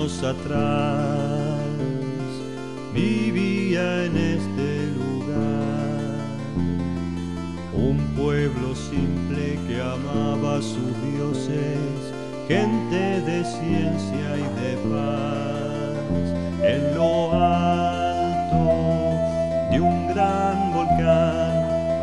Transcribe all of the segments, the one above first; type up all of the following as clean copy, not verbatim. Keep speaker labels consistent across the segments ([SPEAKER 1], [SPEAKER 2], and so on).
[SPEAKER 1] años atrás vivía en este lugar un pueblo simple que amaba a sus dioses, gente de ciencia y de paz. En lo alto de un gran volcán,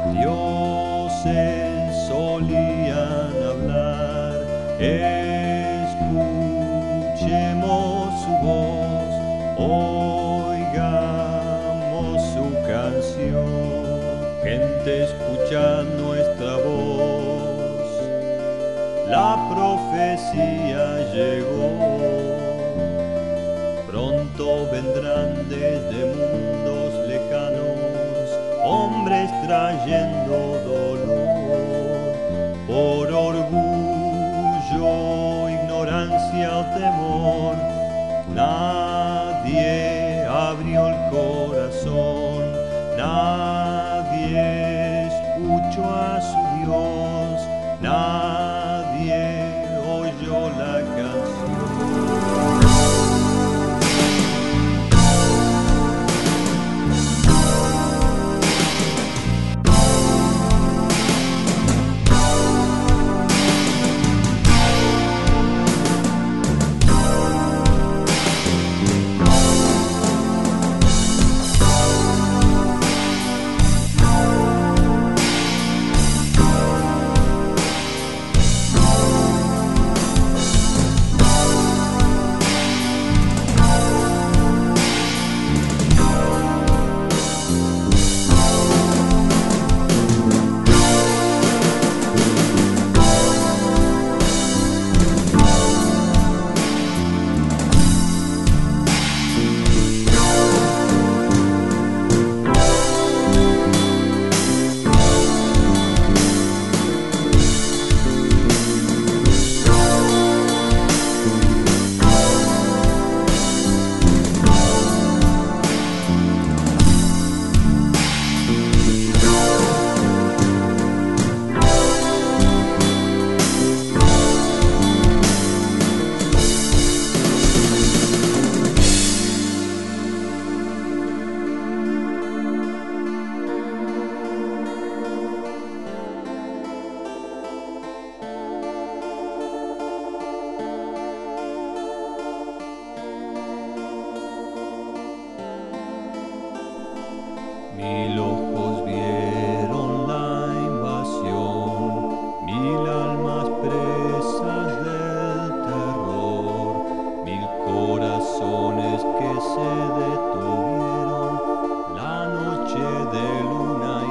[SPEAKER 1] dioses solían hablar. Escuchemos su voz, oigamos su canción. Gente, escuchad nuestra voz, la profecía llegó. Pronto vendrán desde mundos lejanos hombres trayendo dolor. Por orgullo, ignorancia o temor, nadie abrió el corazón, nadie escuchó a su Dios, nadie oyó la canción. Mil ojos vieron la invasión, 1000 almas presas del terror, 1000 corazones que se detuvieron la noche de luna y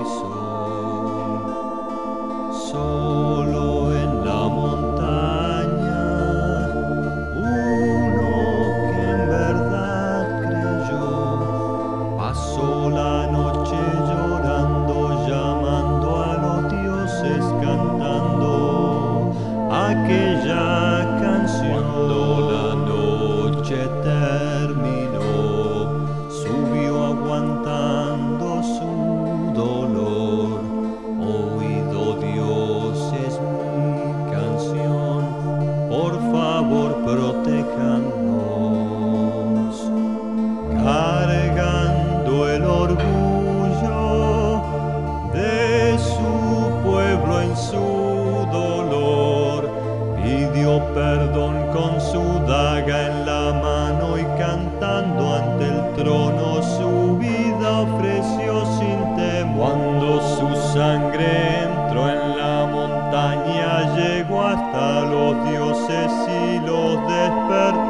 [SPEAKER 1] sol. Solo en la montaña, uno que en verdad creyó, pasó la noche llorando, llamando a los dioses, cantando aquella canción. Cuando la noche terminó, subió aguantando su dolor. Oído, Dios, es mi canción, por favor protéjanos. Cargando el orgullo de su pueblo en su dolor, pidió perdón con su daga en la mano y cantando ante el trono su vida ofreció sin temor. Cuando su sangre entró en la montaña, llegó hasta los dioses y los despertó.